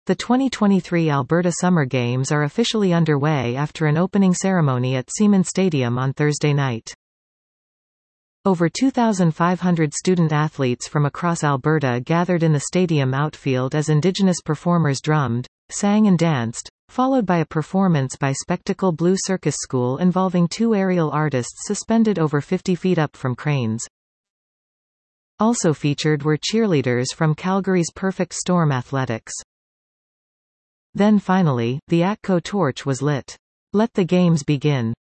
The 2023 Alberta Summer Games are officially underway after an opening ceremony at Seaman Stadium on Thursday night. Over 2,500 student-athletes from across Alberta gathered in the stadium outfield as Indigenous performers drummed, sang and danced, followed by a performance by Spectacle Blue Circus School involving two aerial artists suspended over 50 feet up from cranes. Also featured were cheerleaders from Calgary's Perfect Storm Athletics. Then finally, the ATCO torch was lit. Let the games begin.